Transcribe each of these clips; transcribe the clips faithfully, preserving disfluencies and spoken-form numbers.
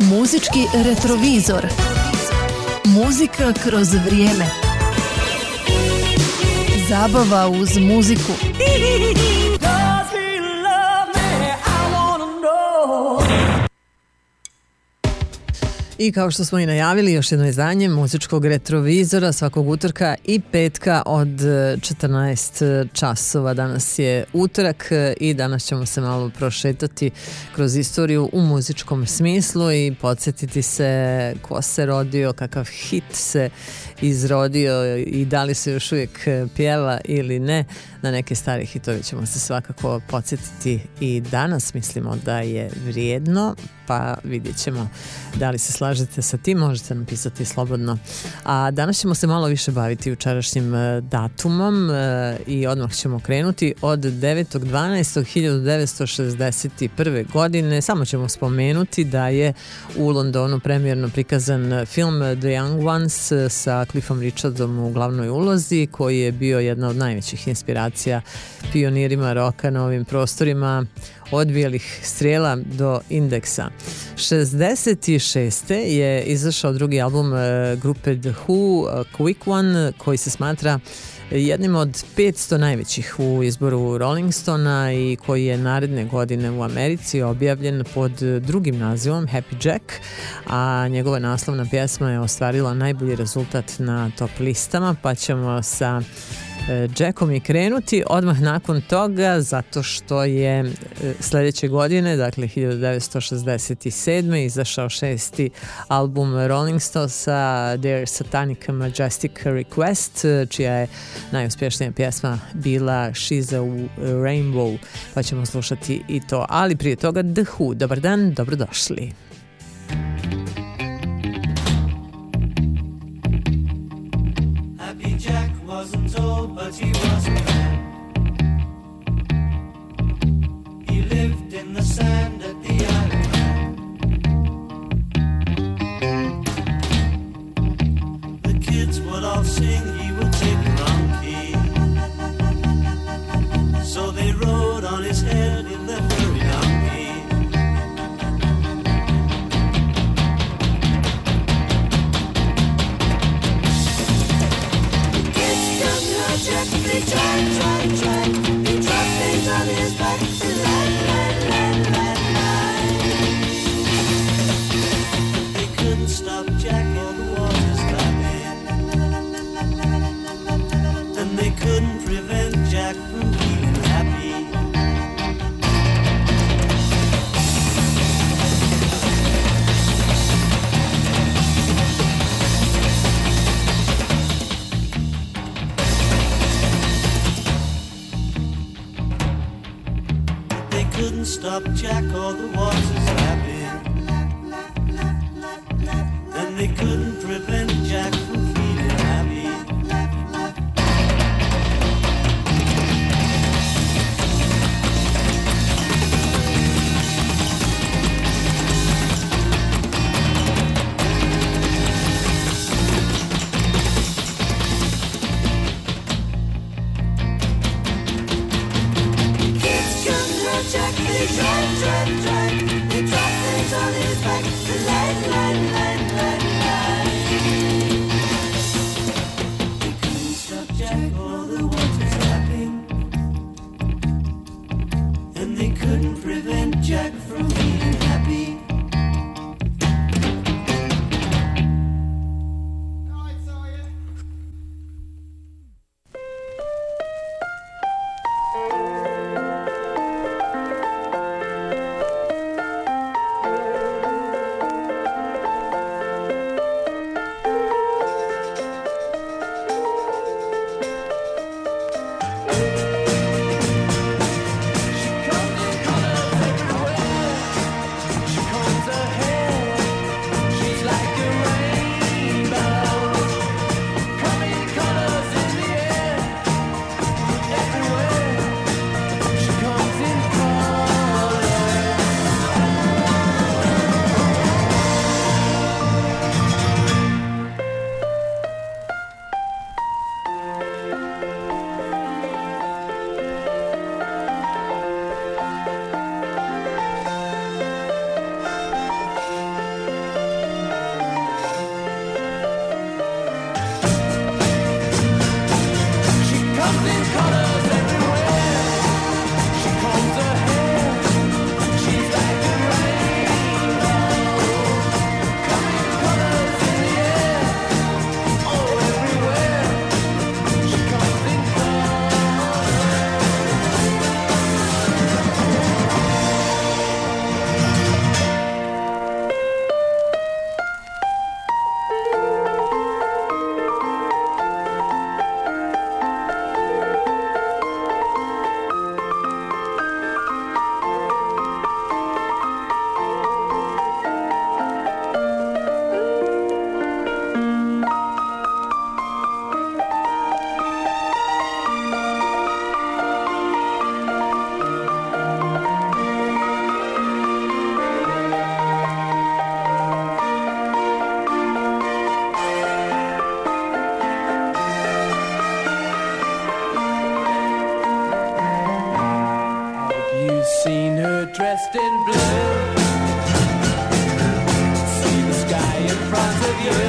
Muzički retrovizor. Muzika kroz vrijeme. Zabava uz muziku. I kao što smo i najavili, još jedno izdanje muzičkog retrovizora svakog utorka i petka od četrnaest časova. Danas je utorak i danas ćemo se malo prošetati kroz istoriju u muzičkom smislu i podsjetiti se ko se rodio, kakav hit se izrodio i da li se još uvijek pjeva ili ne. Na neke stare hitove ćemo se svakako podsjetiti i danas. Mislimo da je vrijedno, pa vidjet ćemo da li se slažete sa tim, možete napisati slobodno. A danas ćemo se malo više baviti jučerašnjim datumom i odmah ćemo krenuti od devetog dvanaestog hiljadu devetsto šezdeset prve. godine. Samo ćemo spomenuti da je u Londonu premijerno prikazan film The Young Ones sa Cliffom Richardom u glavnoj ulozi, koji je bio jedna od najvećih inspiracija pionirima roka na ovim prostorima, od bijelih strijela do indeksa. šezdeset šeste. je izašao drugi album grupe The Who, Quick One, koji se smatra jednim od petsto najvećih u izboru Rolling Stona i koji je naredne godine u Americi objavljen pod drugim nazivom Happy Jack, a njegova naslovna pjesma je ostvarila najbolji rezultat na top listama, pa ćemo sa Jackom i krenuti odmah nakon toga, zato što je sljedeće godine, dakle hiljadu devetsto šezdeset sedme. izašao šesti album Rolling Stonesa, Their Satanic Majestic Request, čija je najuspješnija pjesma bila She's a Rainbow, pa ćemo slušati i to. Ali prije toga The Who. Dobar dan, dobrodošli. But he was a man. He lived in the sand at the island. The kids would all sing, he would take the wrong key. So they rode on his head in their furry donkey. Jack, they tried, tried, tried. They dropped things on his back. They lied, lied, lied, lied, lied. They couldn't stop Jack, all the waters lapping. And they couldn't prevent Jack from being happy. Couldn't stop Jack, all the waters lapping. And they couldn't prevent Jack from feeling happy. Jack, they tried, tried, tried. They dropped things on his back. They lied, lied, lied, lied, lied. They couldn't stop Jack, all the waters lapping. And they couldn't prevent Jack from being happy. seen her dressed in blue? See the sky in front of you,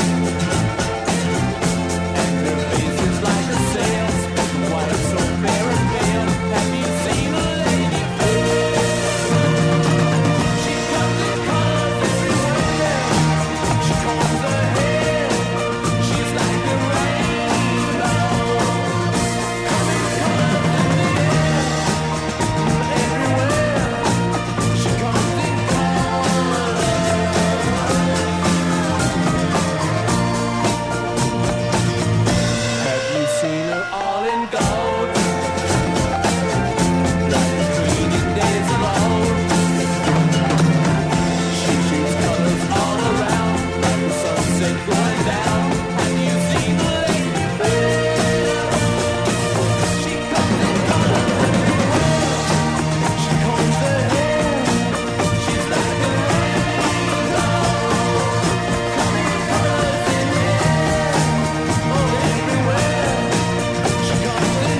and her face is like a sail, white so fair and pale. Have you seen a lady blue? She comes in colors everywhere. She combs her hair. She's like a rainbow. Coming colors in the air. Everywhere. She comes in colors. Have you seen her all in gold? Like the queen in days of old. She shoots colors all around, like the sunset going down. Have you seen a lady blue? She comes in colors everywhere. She combs her hair. She's like a rainbow. Coming colors in the air. Oh, everywhere. She comes in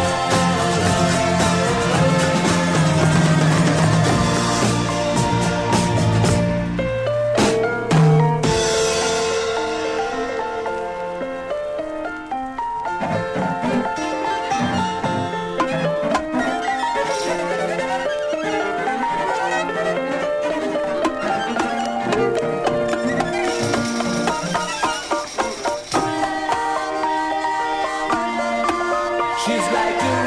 She's like a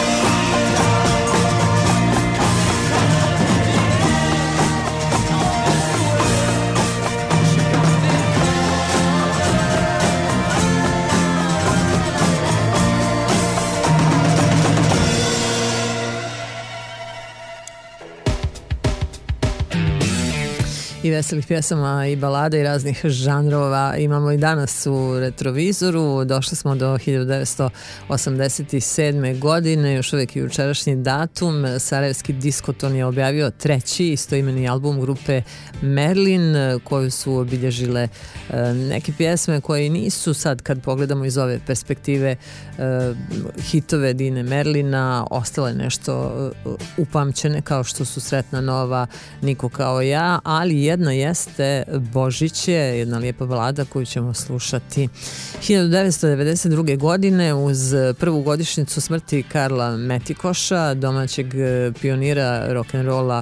I veselih pjesama i balada i raznih žanrova imamo i danas u Retrovizoru. Došli smo do hiljadu devetsto osamdeset sedme. godine, još uvijek i jučerašnji datum. Sarajevski diskoton je objavio treći istoimeni album grupe Merlin, koju su obilježile e, neke pjesme koje nisu sad, kad pogledamo iz ove perspektive, e, hitove Dine Merlina, ostale nešto e, upamćene, kao što su Sretna nova, Niko kao ja, ali jedna jeste Božić je, jedna lijepa balada koju ćemo slušati. hiljadu devetsto devedeset druge. godine, uz prvu godišnjicu smrti Karla Metikoša, domaćeg pionira rock'n'rolla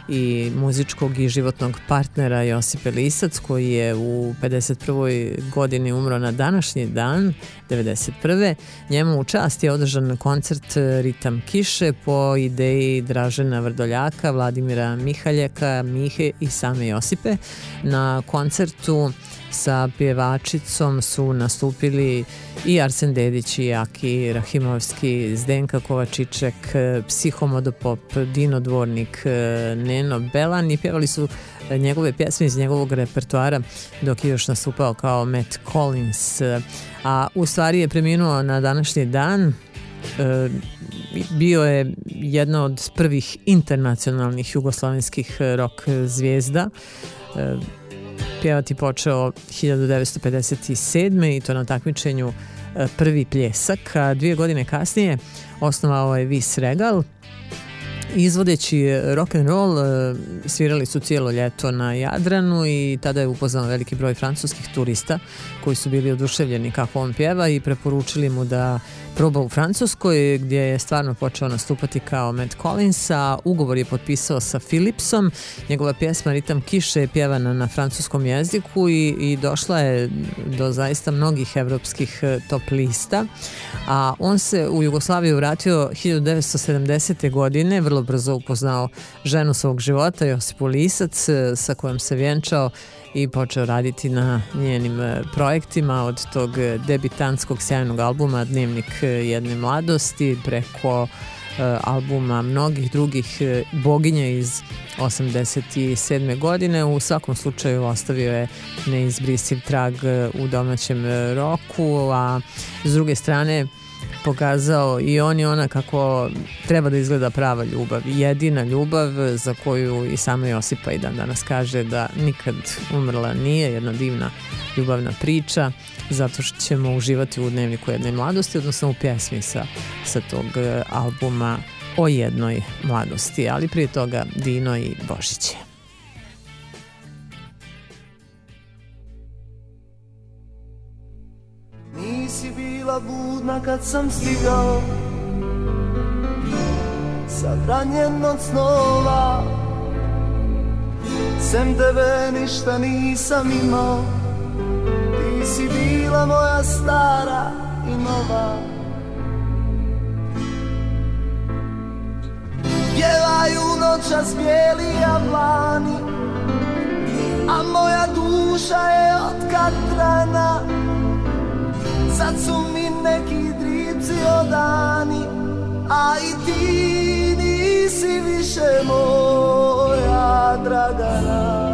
i muzičkog i životnog partnera Josipe Lisac, koji je u pedeset prvoj. godini umro na današnji dan, devedeset prve. Njemu u čast je održan koncert Ritam kiše po ideji Dražena Vrdoljaka, Vladimira Mihaljeka, Mihe i same Josipe. Na koncertu sa pjevačicom su nastupili i Arsen Dedić i Aki Rahimovski, Zdenka Kovačiček, Psihomodopop, Dino Dvornik, Neno Belan, i pjevali su njegove pjesme iz njegovog repertoara dok je još nastupao kao Matt Collins. A u stvari je preminuo na današnji dan. E, bio je jedna od prvih internacionalnih jugoslavenskih rock zvijezda. E, pjevati počeo hiljadu devetsto pedeset sedme. i to na takmičenju Prvi pljesak, a dvije godine kasnije osnovao je Vis Regal. Izvodeći rock and roll, svirali su cijelo ljeto na Jadranu i tada je upoznao veliki broj francuskih turista koji su bili oduševljeni kako on pjeva i preporučili mu da proba u Francuskoj, gdje je stvarno počeo nastupati kao Matt Collins, a ugovor je potpisao sa Philipsom. Njegova pjesma Ritam kiše je pjevana na francuskom jeziku i, i došla je do zaista mnogih evropskih top lista, a on se u Jugoslaviju vratio hiljadu devetsto sedamdesete. godine, vrlo brzo upoznao ženu svog života, Josipu Lisac, sa kojom se vjenčao i počeo raditi na njenim projektima, od tog debitantskog sjajnog albuma Dnevnik jedne mladosti preko albuma mnogih drugih, Boginje iz osamdeset sedme. godine. U svakom slučaju ostavio je neizbrisiv trag u domaćem roku, a s druge strane pokazao i on i ona kako treba da izgleda prava ljubav, jedina ljubav za koju i sama Josipa i dan danas kaže da nikad umrla nije, jedna divna ljubavna priča. Zato što ćemo uživati u Dnevniku jedne mladosti, odnosno u pjesmi sa, sa tog albuma o jednoj mladosti, ali prije toga Dino i Božiće. Nisi bila budna kad sam stigao, sad ranjen od snova, sem tebe ništa nisam imao. Ti si bila moja stara i nova. Pjevaju noćas bijeli jablani, a moja duša je otkatrana. Sad su mi neki dripci odani, a i ti nisi više moja Dragana.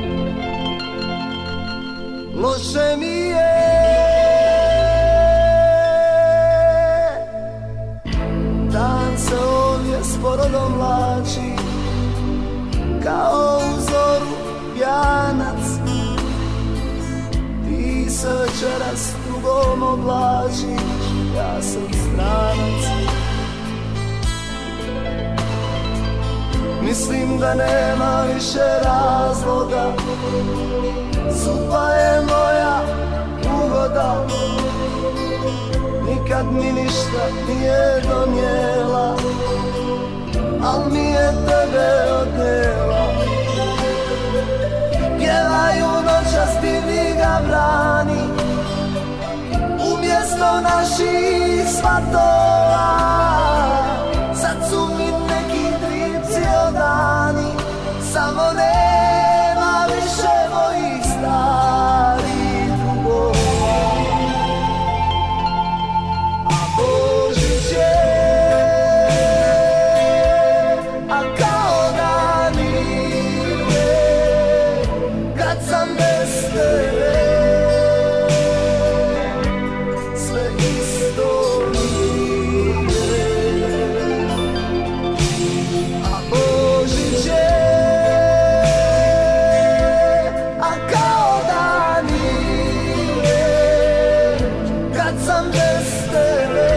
Loše mi je, dan se ovdje sporo dovlači, kao u zoru pjanac. Ti se večeras drugom oblačiš, ja sam stranac. Mislim da nema više razloga, sudba je moja ugoda. Nikad mi ništa nije donijela, al mi je tebe odnijela. Pjevaju noćas divni gavrani, umjesto naših svatova. Sad su mi neki dripci odani, samo nema više mojih starih drugova. A Božić je, a kao dan ide, kad sam bez tebe. Sve isto nije, a Božić je, a kao dan ide, kad sam bez tebe.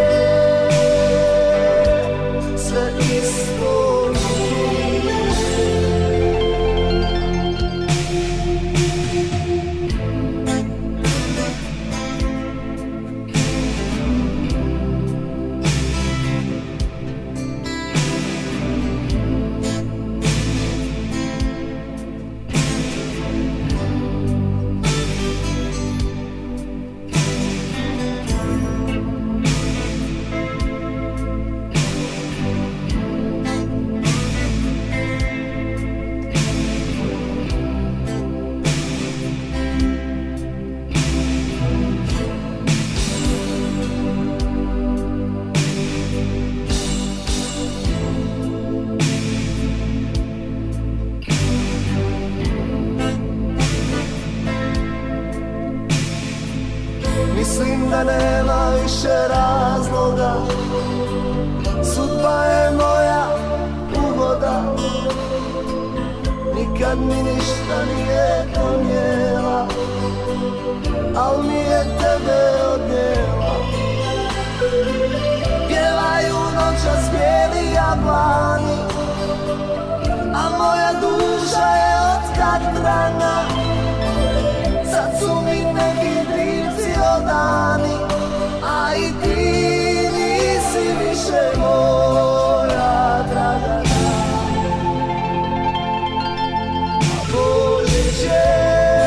Sve isto nije. Mislim da nema više razloga, sudba je moja ugoda. Nikad mi ništa nije donijela, al mi je tebe odnijela. Pjevaju noćas bijeli jablani, a moja duša je otkatrana. Sad su mi neki dripci odani, a i ti nisi više moja Dragana. A Božić je,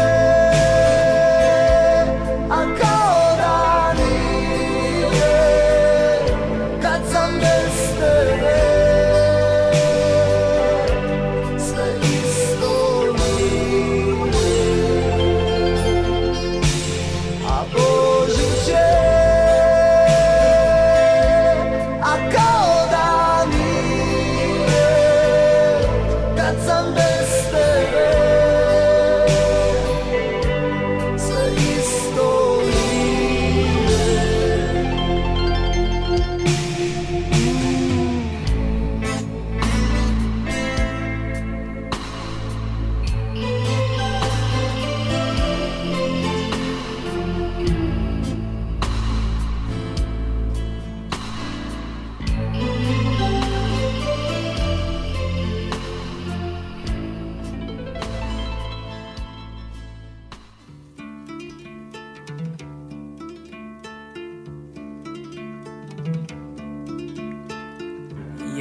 a kao dan ide, kad sam bez tebe. Sve isto nije, a Božić je, a kao dan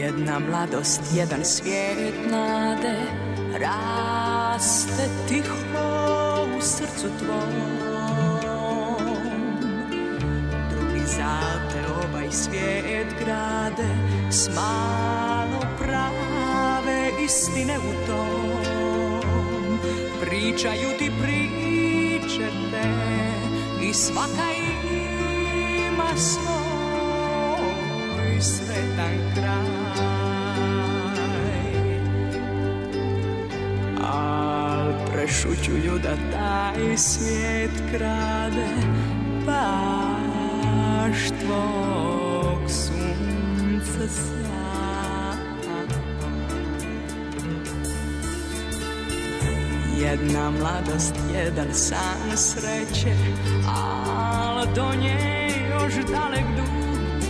Jedna mladost, jedan svijet nade, raste tiho u srcu tvom. Drugi zate ovaj svijet grade, s malo prave istine u tom. Pričaju ti priče te i svaka ima svoj sretan kraj. Al prešućuju da taj svijet krade baš tvog sunca sjaj. Jedna mladost, jedan san sreće, al do nje još dalek dug.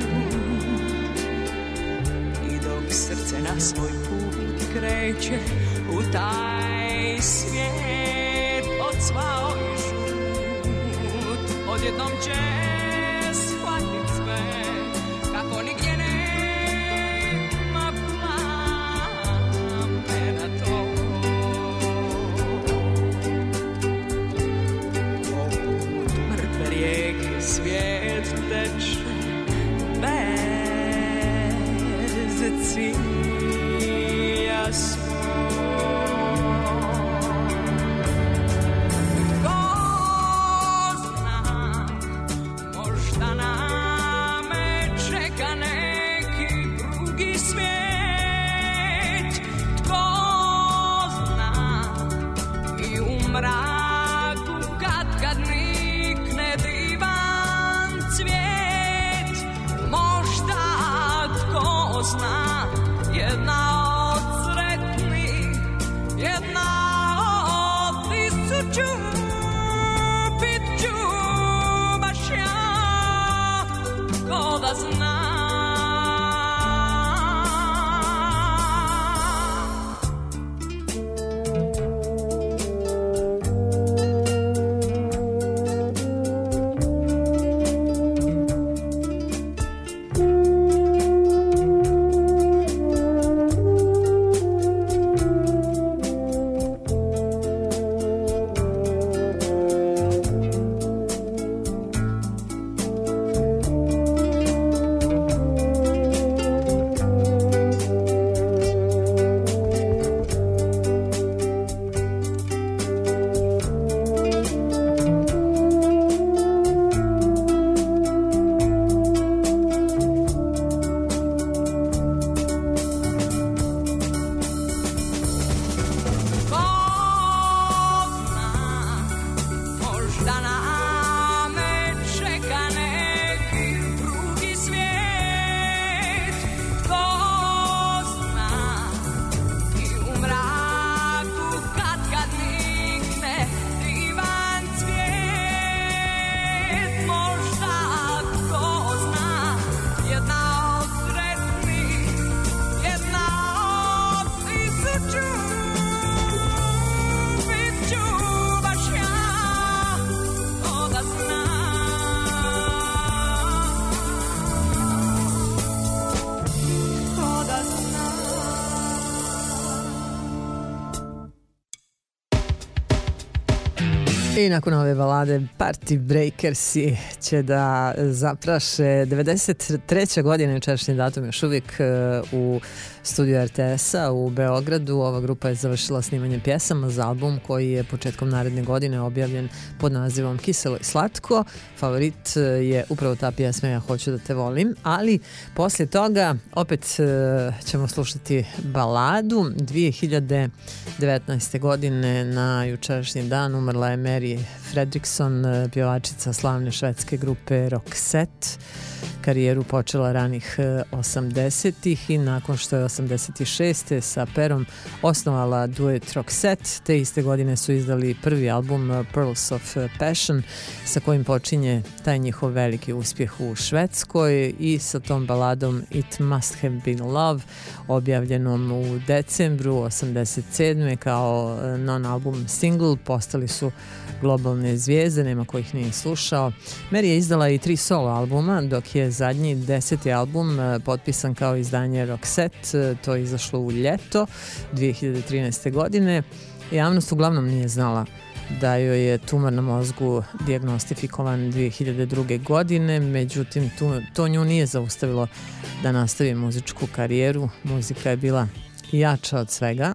I dok srce na svoj put kreće u taj svijet odsvao i šut, odjednom će shvatit sve kako nigdje nema plamena to. Rijeke svijet teče bez cilja svog. Ko zna, možda na me čeka neki drugi svijet. Tko zna, i u mraku kad kad nikne divan cvijet. Možda tko zna, jedna od sretnih, jedna od tisuću, bit ću baš ja, ko da zna. I nakon ove balade Party Breakersi će da zapraše devedeset treća godina, jučerašnji datum još uvijek u studiju R T S-a u Beogradu. Ova grupa je završila snimanje pjesama za album koji je početkom naredne godine objavljen pod nazivom Kiselo i slatko. Favorit je upravo ta pjesma Ja hoću da te volim, ali poslije toga opet ćemo slušati baladu. dvije hiljade devetnaeste. godine na jučerašnji dan umrla je Mary Fredriksson, pjevačica slavne švedske grupe Roxette. Karijeru počela ranih osamdesetih i nakon što je osamdeset šeste. sa Perom osnovala duet Roxette, te iste godine su izdali prvi album Pearls of Passion, sa kojim počinje taj njihov veliki uspjeh u Švedskoj, i sa tom baladom It Must Have Been Love, objavljenom u decembru osamdeset sedme. kao non-album single, postali su globalne zvijezde, nema kojih nije slušao. Mary je izdala i tri solo albuma, dok je zadnji deseti album, e, potpisan kao izdanje Roxette, e, to je izašlo u ljeto dvije hiljade trinaeste. godine. Javnost uglavnom nije znala da joj je tumor na mozgu dijagnostifikovan dvije hiljade druge. godine, međutim tu, to nju nije zaustavilo da nastavi muzičku karijeru. Muzika je bila jača od svega.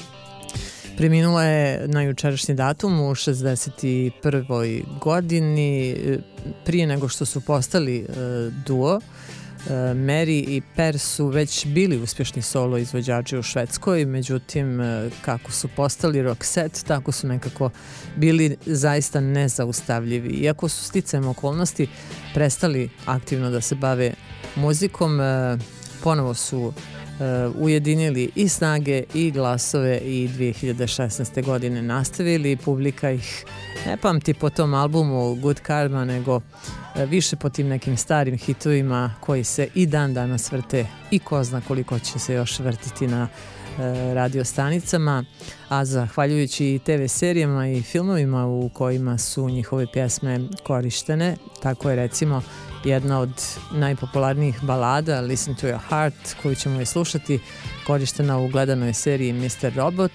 Preminula je na jučerašnji datum u šezdeset prvoj. godini, prije nego što su postali e, duo. E, Mary i Per su već bili uspješni solo izvođači u Švedskoj, međutim e, kako su postali Roxette, tako su nekako bili zaista nezaustavljivi. Iako su sticajem okolnosti prestali aktivno da se bave muzikom, e, ponovo su Uh, ujedinili i snage i glasove i dvije hiljade šesnaeste. godine nastavili. Publika ih ne pamti po tom albumu Good Karma, nego uh, više po tim nekim starim hitovima koji se i dan danas vrte i ko zna koliko će se još vrtiti na uh, radio stanicama, a zahvaljujući i te ve serijama i filmovima u kojima su njihove pjesme korištene. Tako je recimo jedna od najpopularnijih balada Listen to Your Heart, koju ćemo i slušati, korištena u gledanoj seriji mister Robot,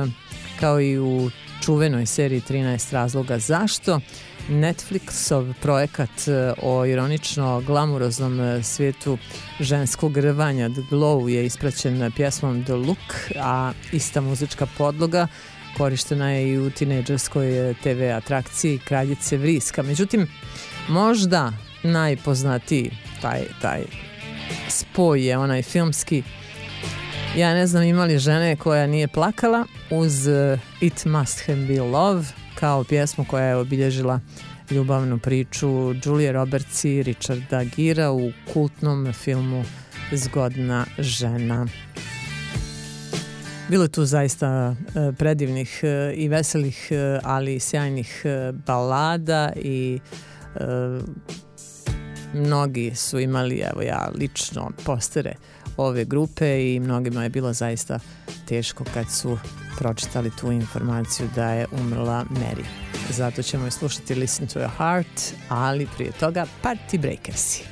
kao i u čuvenoj seriji trinaest razloga zašto. Netflixov projekat o ironično glamuroznom svijetu ženskog rvanja The Glow je ispraćen pjesmom The Look, a ista muzička podloga korištena je i u tinejdžerskoj te ve atrakciji Kraljice vriska. Međutim, možda najpoznatiji taj, taj spoj je onaj filmski Ja ne znam ima li žene koja nije plakala uz It Must Have Been Love, kao pjesmu koja je obilježila ljubavnu priču Julie Roberts i Richarda Gera u kultnom filmu Zgodna žena. Bilo je tu zaista e, predivnih e, i veselih, e, ali i sjajnih e, balada i e, mnogi su imali, evo ja lično, postere ove grupe i mnogima je bilo zaista teško kad su pročitali tu informaciju da je umrla Mary. Zato ćemo i slušati Listen to Your Heart, ali prije toga Party Breakersi.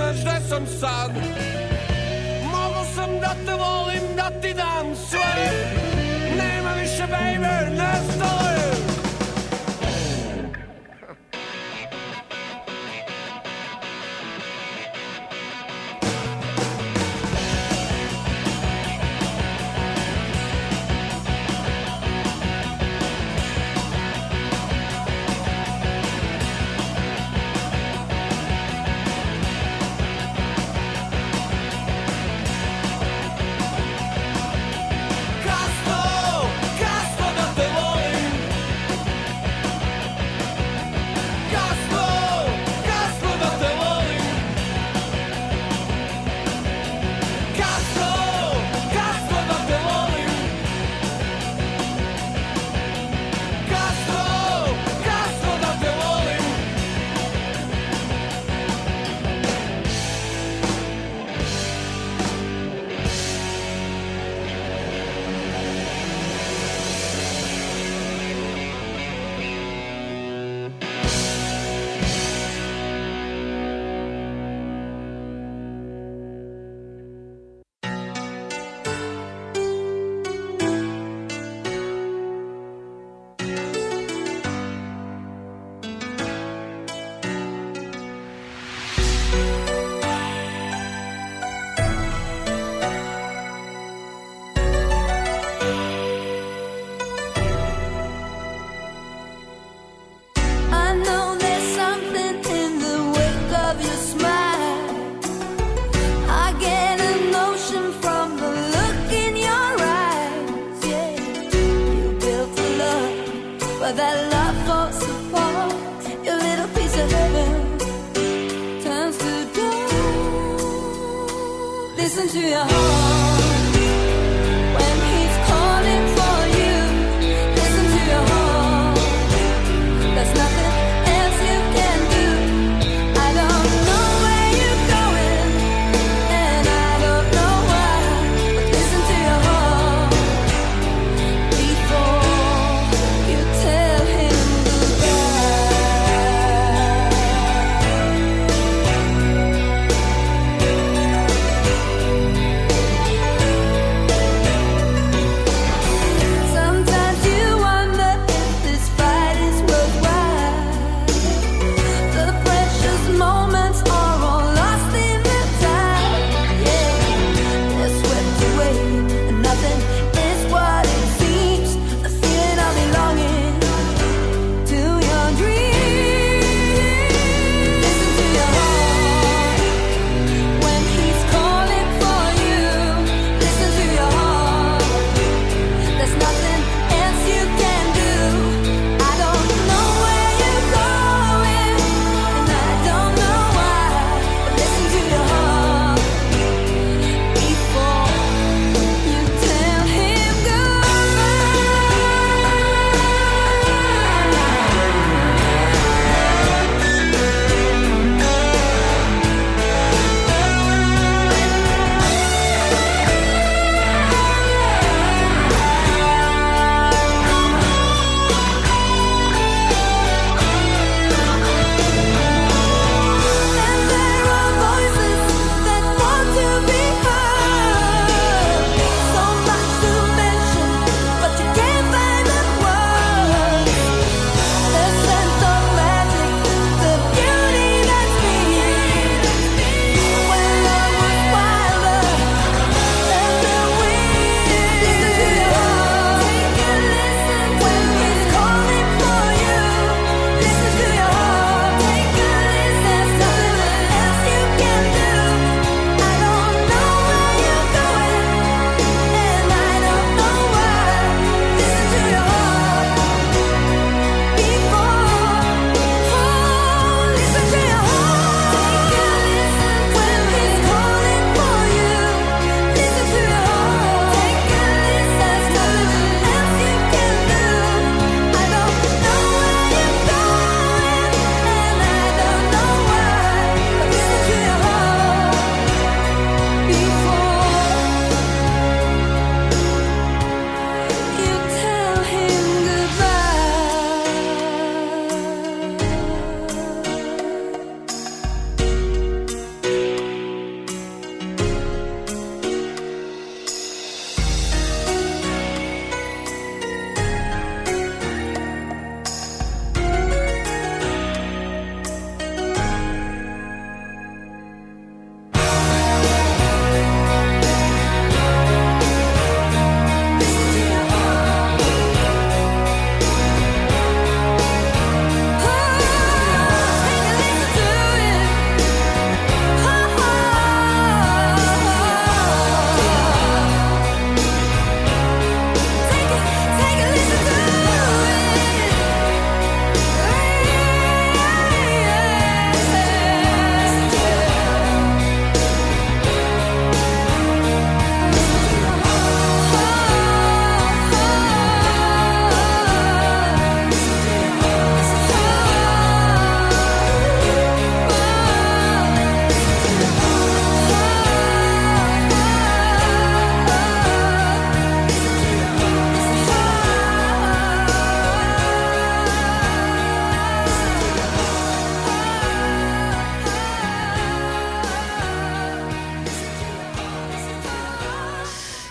znaš gde sam sad. Mogu sam da te volim, da ti dam sve. Nema više, baby, nestalo je. Tell him goodbye.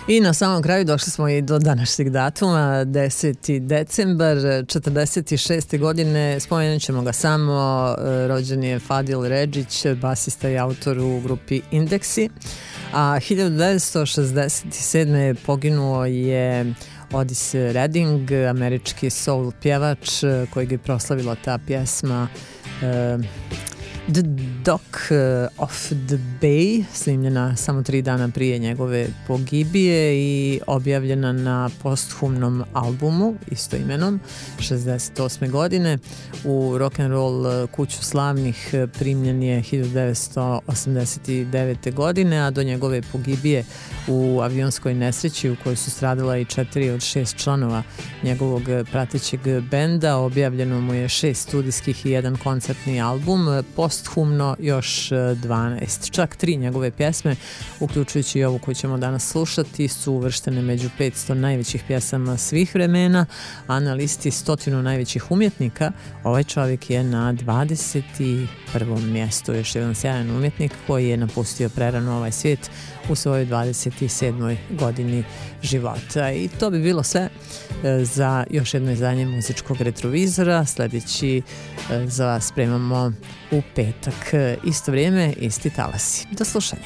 I na samom kraju došli smo i do današnjeg datuma, deseti decembar četrdeset šeste. godine, spomenut ćemo ga samo, rođen je Fadil Redžić, basista i autor u grupi Indeksi, a hiljadu devetsto šezdeset sedme. poginuo je Otis Redding, američki soul pjevač kojeg je proslavila ta pjesma uh, The Dock of the Bay, snimljena samo tri dana prije njegove pogibije i objavljena na posthumnom albumu istoimenom šezdeset osme. godine. U rock'n'roll kuću slavnih primljen je hiljadu devetsto osamdeset devete. godine, a do njegove pogibije u avionskoj nesreći u kojoj su stradala i četiri od šest članova njegovog pratećeg benda, objavljeno mu je šest studijskih i jedan koncertni album, posthumno još dvanaest. Čak tri njegove pjesme, uključujući i ovu koju ćemo danas slušati, su uvrštene među petsto najvećih pjesama svih vremena, a na listi stotinu najvećih umjetnika ovaj čovjek je na dvadeset prvom mjestu. Još jedan sjajan umjetnik koji je napustio prerano ovaj svijet u svojoj dvadeset sedmoj. godini života. I to bi bilo sve za još jedno izdanje muzičkog retrovizora. Sljedeći za vas spremamo u petak. Isto vrijeme, isti talasi. Do slušanja.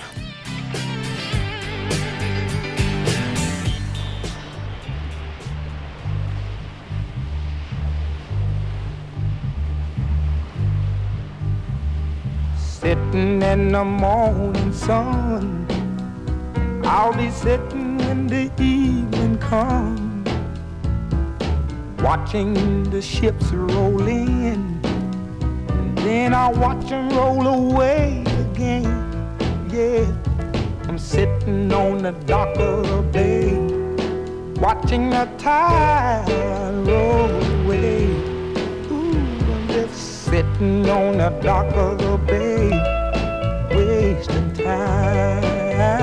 Sitting in the morning sun, I'll be sitting when the evening comes, watching the ships roll in, and then I'll watch them roll away again. Yeah, I'm sitting on the dock of the bay, watching the tide roll away. Ooh, I'm just sitting on the dock of the bay, wasting time.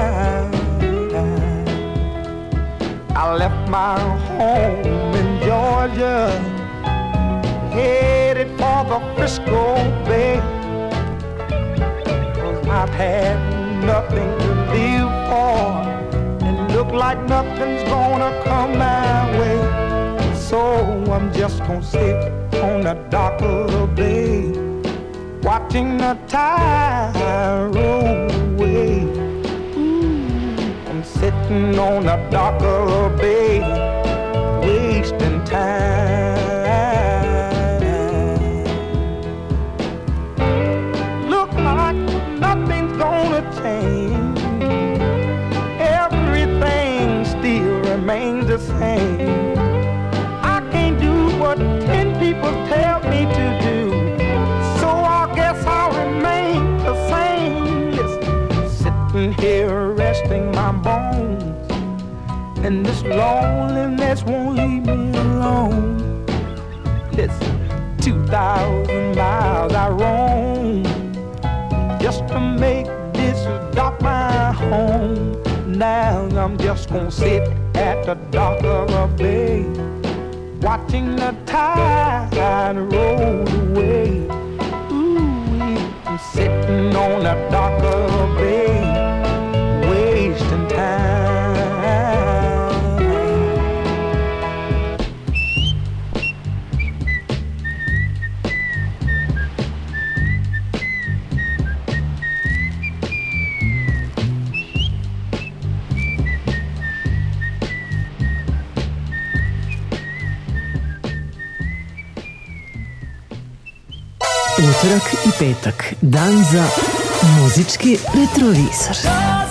I left my home in Georgia, headed for the Frisco Bay, 'cause I've had nothing to live for, and look like nothing's gonna come my way. So I'm just gonna sit on the dock of the bay, watching the tide roll away. Sitting on the dock of the bay, wasting time. Look like nothing's gonna change, everything still remains the same. I can't do what ten people tell me to do, so I guess I'll remain the same. Listen, sitting here resting my bones, and this loneliness won't leave me alone. Listen, two thousand miles I roam just to make this dock my home. Now I'm just gonna sit at the dock of a bay, watching the tide roll away. Ooh, I'm sitting on the dock of a bay, wasting time. Utorak i petak, dan za muzički retrovizor.